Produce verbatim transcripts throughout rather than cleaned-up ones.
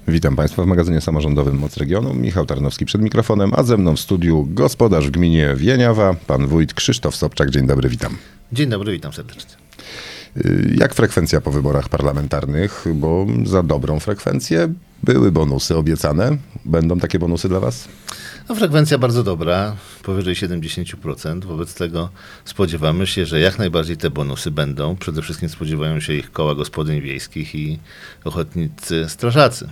Witam Państwa w magazynie samorządowym Moc Regionu. Michał Tarnowski przed mikrofonem, a ze mną w studiu gospodarz w gminie Wieniawa, pan wójt Krzysztof Sobczak. Dzień dobry, witam. Dzień dobry, witam serdecznie. Jak frekwencja po wyborach parlamentarnych? Bo za dobrą frekwencję były bonusy obiecane. Będą takie bonusy dla Was? No, frekwencja bardzo dobra, powyżej siedemdziesiąt procent. Wobec tego spodziewamy się, że jak najbardziej te bonusy będą. Przede wszystkim spodziewają się ich koła gospodyń wiejskich i ochotnicy strażacy.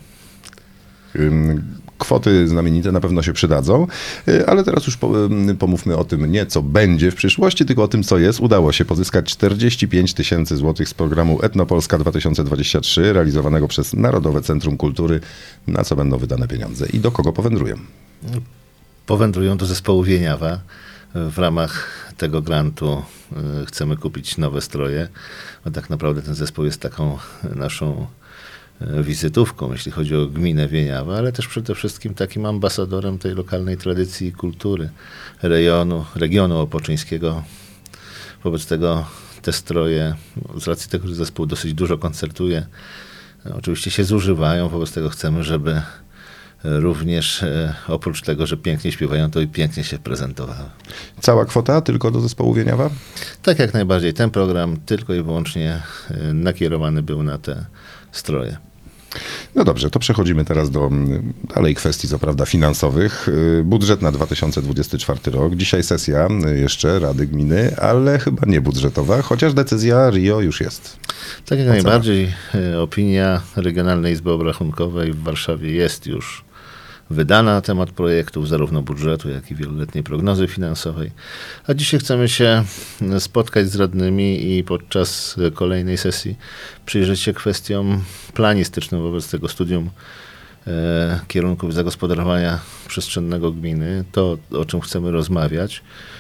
Kwoty znamienite na pewno się przydadzą, ale teraz już pomówmy o tym nie co będzie w przyszłości, tylko o tym co jest. Udało się pozyskać czterdzieści pięć tysięcy złotych z programu Etnopolska dwa tysiące dwadzieścia trzy realizowanego przez Narodowe Centrum Kultury. Na co będą wydane pieniądze i do kogo powędrują? Powędrują do zespołu Wieniawa. W ramach tego grantu chcemy kupić nowe stroje, bo tak naprawdę ten zespół jest taką naszą wizytówką, jeśli chodzi o gminę Wieniawa, ale też przede wszystkim takim ambasadorem tej lokalnej tradycji i kultury rejonu, regionu opoczyńskiego. Wobec tego te stroje, z racji tego, że zespół dosyć dużo koncertuje, oczywiście się zużywają, wobec tego chcemy, żeby również oprócz tego, że pięknie śpiewają, to i pięknie się prezentowały. Cała kwota tylko do zespołu Wieniawa? Tak, jak najbardziej. Ten program tylko i wyłącznie nakierowany był na te stroje. No dobrze, to przechodzimy teraz do dalej kwestii, co prawda, finansowych. Budżet na dwa tysiące dwudziesty czwarty rok. Dzisiaj sesja jeszcze Rady Gminy, ale chyba nie budżetowa, chociaż decyzja R I O już jest. Tak, jak najbardziej. Opinia Regionalnej Izby Obrachunkowej w Warszawie jest już wydana na temat projektów, zarówno budżetu, jak i wieloletniej prognozy finansowej. A dzisiaj chcemy się spotkać z radnymi i podczas kolejnej sesji przyjrzeć się kwestiom planistycznym wobec tego studium e, kierunków zagospodarowania przestrzennego gminy. To, o czym chcemy rozmawiać.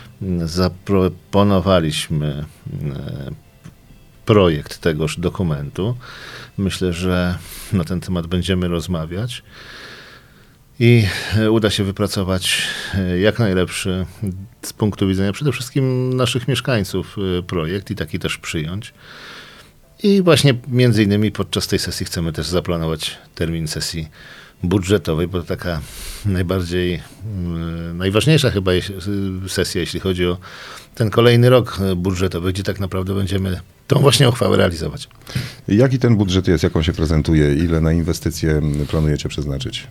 Zaproponowaliśmy e, projekt tegoż dokumentu. Myślę, że na ten temat będziemy rozmawiać. I uda się wypracować jak najlepszy z punktu widzenia przede wszystkim naszych mieszkańców projekt i taki też przyjąć. I właśnie między innymi podczas tej sesji chcemy też zaplanować termin sesji budżetowej, bo to taka najbardziej, najważniejsza chyba sesja, jeśli chodzi o ten kolejny rok budżetowy, gdzie tak naprawdę będziemy tą właśnie uchwałę realizować. Jaki ten budżet jest, jak on się prezentuje, ile na inwestycje planujecie przeznaczyć?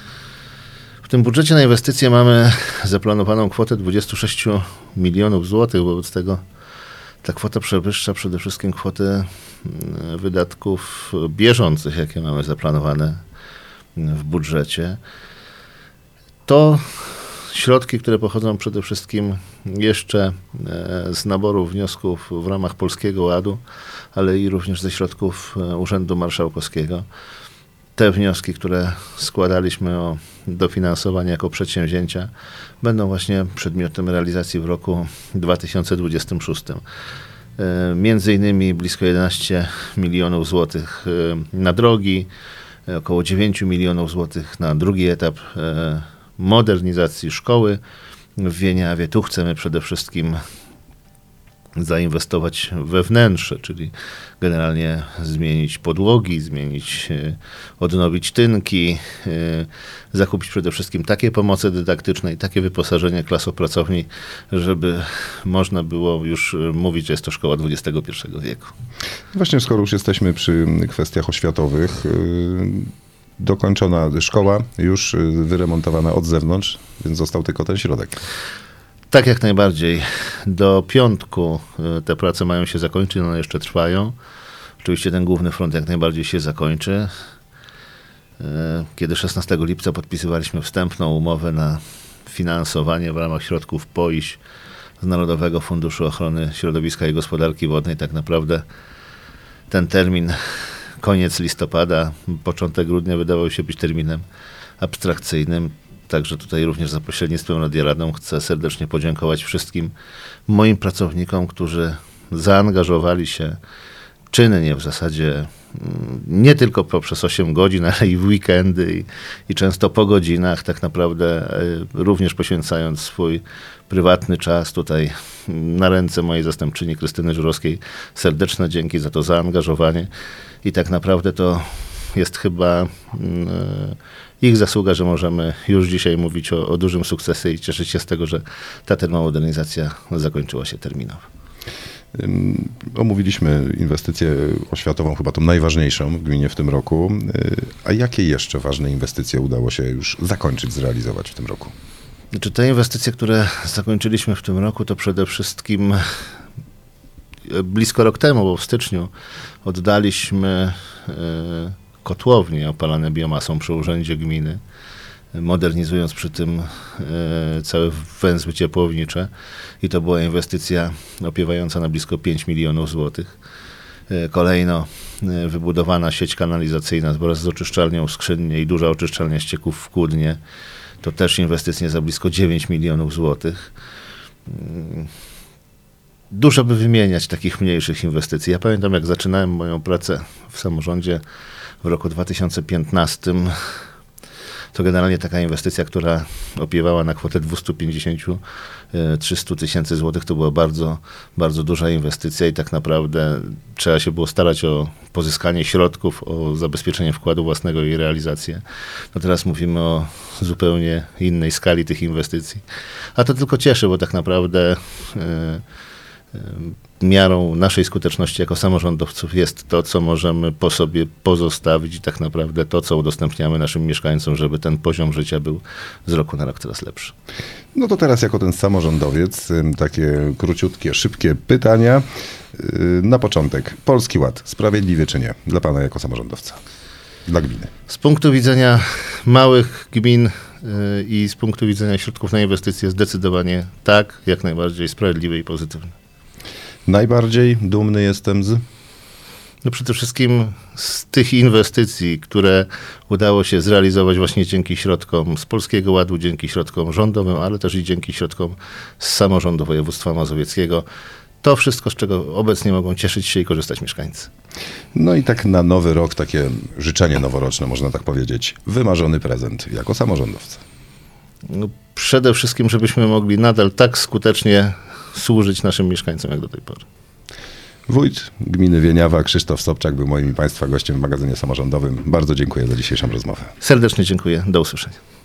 W tym budżecie na inwestycje mamy zaplanowaną kwotę dwadzieścia sześć milionów złotych, wobec tego ta kwota przewyższa przede wszystkim kwotę wydatków bieżących, jakie mamy zaplanowane w budżecie. To środki, które pochodzą przede wszystkim jeszcze z naboru wniosków w ramach Polskiego Ładu, ale i również ze środków Urzędu Marszałkowskiego. Te wnioski, które składaliśmy o dofinansowanie jako przedsięwzięcia, będą właśnie przedmiotem realizacji w roku dwa tysiące dwudziestym szóstym. Między innymi blisko jedenaście milionów złotych na drogi, około dziewięć milionów złotych na drugi etap modernizacji szkoły w Wieniawie. Tu chcemy przede wszystkim zainwestować we wnętrze, czyli generalnie zmienić podłogi, zmienić, odnowić tynki, zakupić przede wszystkim takie pomoce dydaktyczne i takie wyposażenie klas opracowni, żeby można było już mówić, że jest to szkoła dwudziestego pierwszego wieku. Właśnie skoro już jesteśmy przy kwestiach oświatowych, dokończona szkoła, już wyremontowana od zewnątrz, więc został tylko ten środek. Tak, jak najbardziej. Do piątku te prace mają się zakończyć, one jeszcze trwają. Oczywiście ten główny front jak najbardziej się zakończy. Kiedy szesnastego lipca podpisywaliśmy wstępną umowę na finansowanie w ramach środków P O I Ś z Narodowego Funduszu Ochrony Środowiska i Gospodarki Wodnej, tak naprawdę ten termin, koniec listopada, początek grudnia wydawał się być terminem abstrakcyjnym. Także tutaj również za pośrednictwem Radia Radą chcę serdecznie podziękować wszystkim moim pracownikom, którzy zaangażowali się czynnie w zasadzie nie tylko poprzez osiem godzin, ale i w weekendy i, i często po godzinach, tak naprawdę również poświęcając swój prywatny czas tutaj na ręce mojej zastępczyni Krystyny Żurowskiej. Serdeczne dzięki za to zaangażowanie i tak naprawdę to jest chyba ich zasługa, że możemy już dzisiaj mówić o, o dużym sukcesie i cieszyć się z tego, że ta termomodernizacja zakończyła się terminowo. Omówiliśmy inwestycję oświatową, chyba tą najważniejszą w gminie w tym roku. A jakie jeszcze ważne inwestycje udało się już zakończyć, zrealizować w tym roku? Znaczy, te inwestycje, które zakończyliśmy w tym roku, to przede wszystkim blisko rok temu, bo w styczniu oddaliśmy kotłownie opalane biomasą przy urzędzie gminy, modernizując przy tym całe węzły ciepłownicze. I to była inwestycja opiewająca na blisko pięć milionów złotych. Kolejno wybudowana sieć kanalizacyjna wraz z oczyszczalnią w Skrzynie i duża oczyszczalnia ścieków w Kłudnie. To też inwestycje za blisko dziewięć milionów złotych. Dużo by wymieniać takich mniejszych inwestycji. Ja pamiętam, jak zaczynałem moją pracę w samorządzie w roku dwa tysiące piętnastym, to generalnie taka inwestycja, która opiewała na kwotę dwieście pięćdziesiąt do trzystu tysięcy złotych, to była bardzo, bardzo duża inwestycja i tak naprawdę trzeba się było starać o pozyskanie środków, o zabezpieczenie wkładu własnego i realizację. No teraz mówimy o zupełnie innej skali tych inwestycji. A to tylko cieszy, bo tak naprawdę yy, miarą naszej skuteczności jako samorządowców jest to, co możemy po sobie pozostawić i tak naprawdę to, co udostępniamy naszym mieszkańcom, żeby ten poziom życia był z roku na rok coraz lepszy. No to teraz jako ten samorządowiec, takie króciutkie, szybkie pytania. Na początek, Polski Ład, sprawiedliwy czy nie? Dla pana jako samorządowca, dla gminy. Z punktu widzenia małych gmin i z punktu widzenia środków na inwestycje zdecydowanie tak, jak najbardziej sprawiedliwy i pozytywny. Najbardziej dumny jestem z? No przede wszystkim z tych inwestycji, które udało się zrealizować właśnie dzięki środkom z Polskiego Ładu, dzięki środkom rządowym, ale też i dzięki środkom z samorządu województwa mazowieckiego. To wszystko, z czego obecnie mogą cieszyć się i korzystać mieszkańcy. No i tak na nowy rok, takie życzenie noworoczne, można tak powiedzieć. Wymarzony prezent jako samorządowca. No przede wszystkim, żebyśmy mogli nadal tak skutecznie służyć naszym mieszkańcom jak do tej pory. Wójt gminy Wieniawa, Krzysztof Sobczak był moim i państwa gościem w magazynie samorządowym. Bardzo dziękuję za dzisiejszą rozmowę. Serdecznie dziękuję. Do usłyszenia.